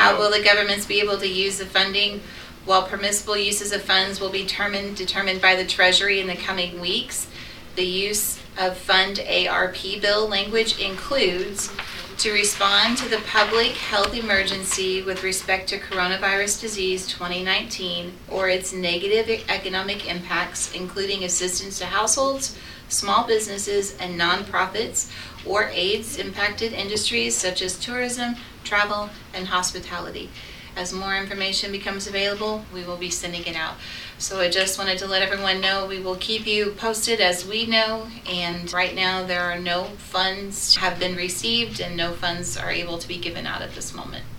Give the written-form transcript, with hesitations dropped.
How will the governments be able to use the funding? While permissible uses of funds will be determined by the Treasury in the coming weeks, the use of Fund ARP bill language includes to respond to the public health emergency with respect to coronavirus disease 2019 or its negative economic impacts, including assistance to households, small businesses, and nonprofits, or aids impacted industries such as tourism, travel, and hospitality. As more information becomes available, we will be sending it out. So I just wanted to let everyone know we will keep you posted as we know. And right now there are no funds have been received and no funds are able to be given out at this moment.